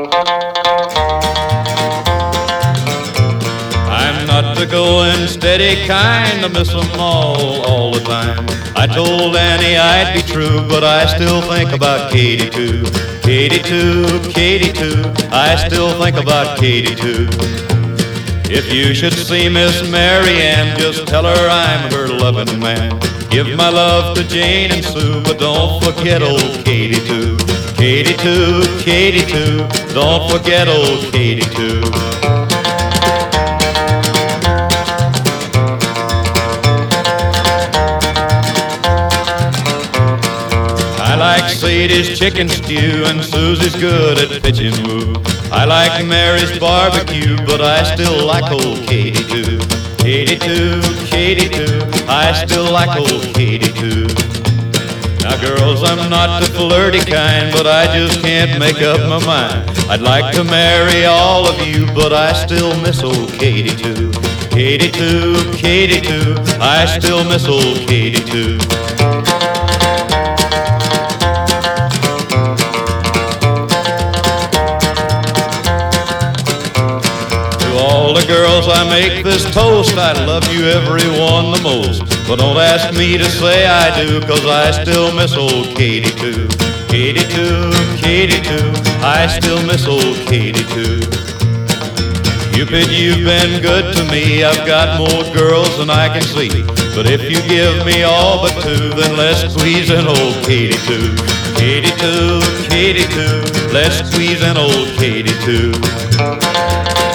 I'm not the going steady kind, I miss them all the time. I told Annie I'd be true, but I still think about Katie too. Katie too, Katie too, I still think about Katie too. If you should see Miss Mary Ann, just tell her I'm her loving man. Give my love to Jane and Sue, but don't forget old Katie too. Katie too, Katie too, don't forget old Katie too. I like Sadie's chicken stew and Susie's good at pitching woo. I like Mary's barbecue, but I still like old Katie too. Katie too, Katie too, I still like old Katie too. Now girls, I'm not the flirty kind, but I just can't make up my mind. I'd like to marry all of you, but I still miss old Katie too. Katie too, Katie too, I still miss old Katie too. All the girls, I make this toast, I love you everyone the most. But don't ask me to say I do, 'cause I still miss old Katie too. Katie too, Katie too, I still miss old Katie too. Cupid, you've been good to me, I've got more girls than I can see. But if you give me all but two, then let's squeeze in old Katie too. Katie too, Katie too, let's squeeze in old Katie too.